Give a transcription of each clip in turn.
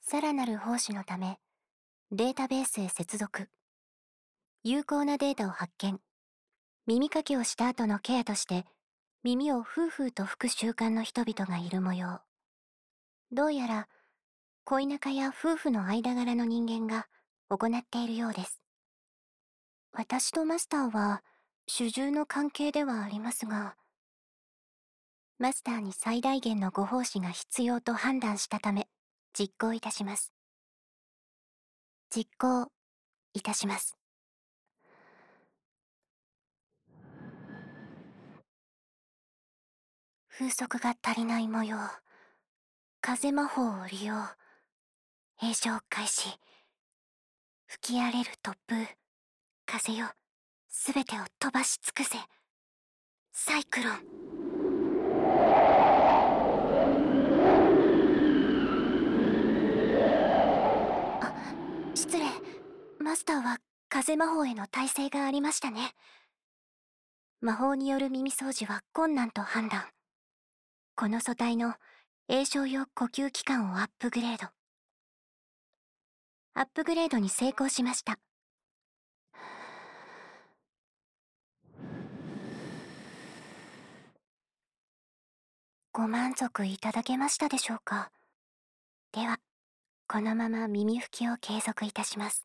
さらなる奉仕のため、データベースへ接続。有効なデータを発見。耳かきをした後のケアとして、耳をフーフーと吹く習慣の人々がいる模様。どうやら、恋仲や夫婦の間柄の人間が行っているようです。私とマスターは主従の関係ではありますが、マスターに最大限のご奉仕が必要と判断したため、実行いたします。実行いたします。風速が足りない模様。風魔法を利用。詠唱開始。吹き荒れる突風。風よ、すべてを飛ばし尽くせ。サイクロン。あ、失礼。マスターは風魔法への耐性がありましたね。魔法による耳掃除は困難と判断。この素体の詠唱用呼吸器官をアップグレード。アップグレードに成功しました。ご満足いただけましたでしょうか。では、このまま耳拭きを継続いたします。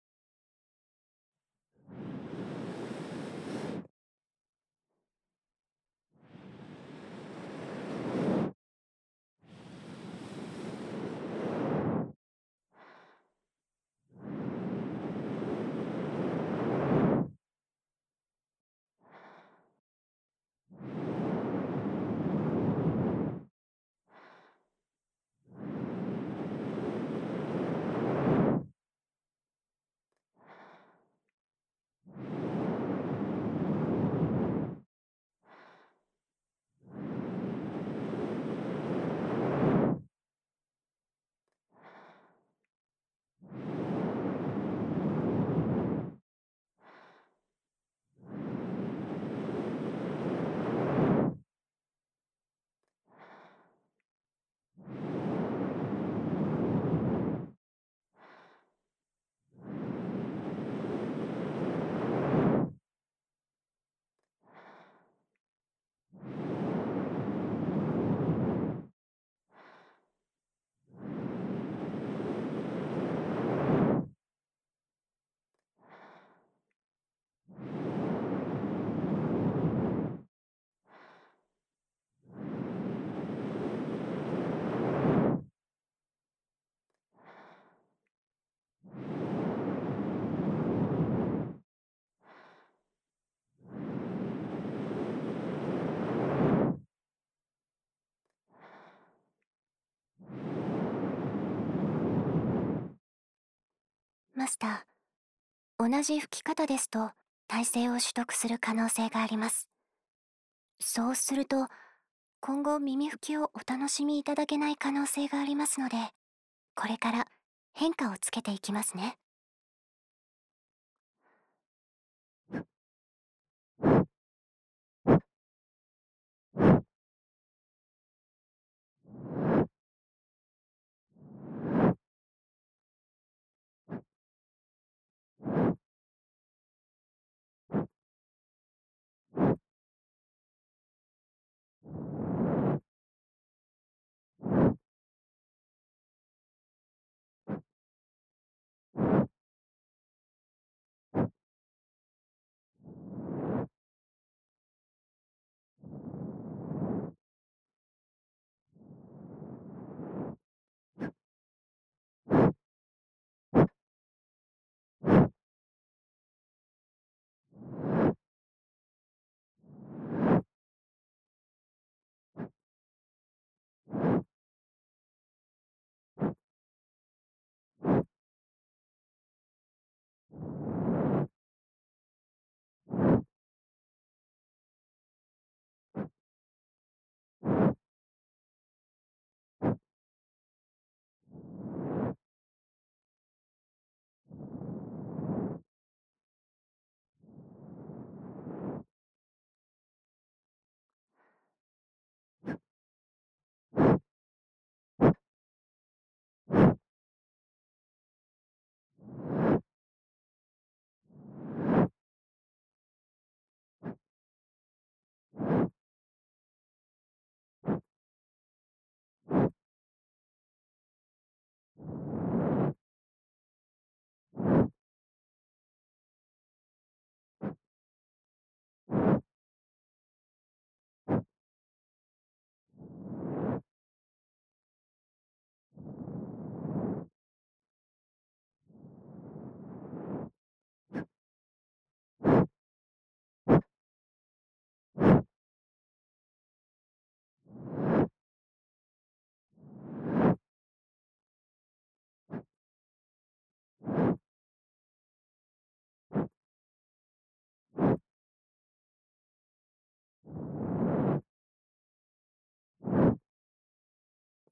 マスター、同じ吹き方ですと耐性を取得する可能性があります。そうすると、今後耳拭きをお楽しみいただけない可能性がありますので、これから変化をつけていきますね。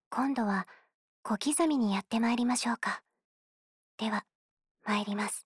今度は小刻みにやってまいりましょうか。では、参ります。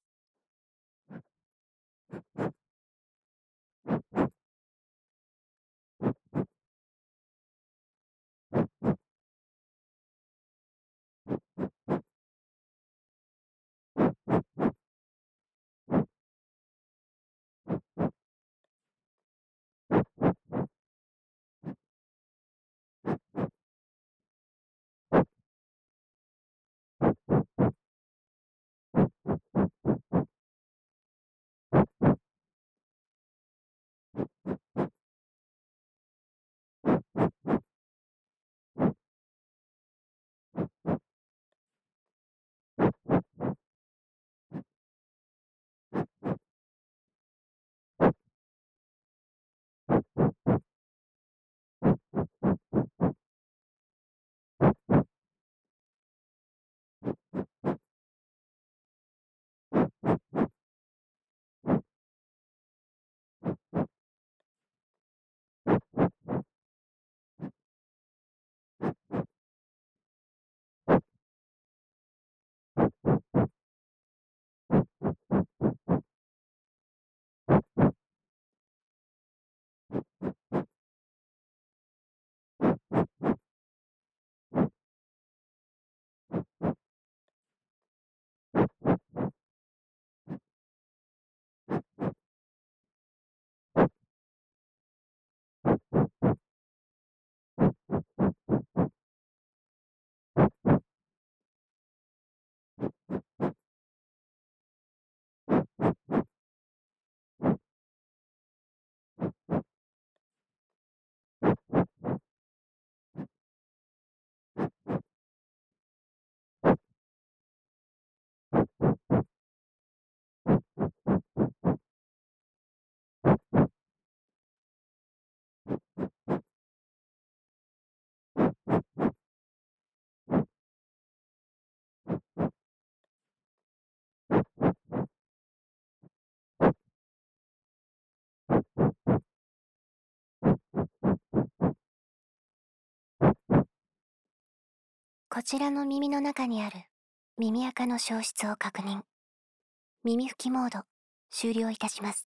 こちらの耳の中にある耳垢の消失を確認。耳拭きモード終了いたします。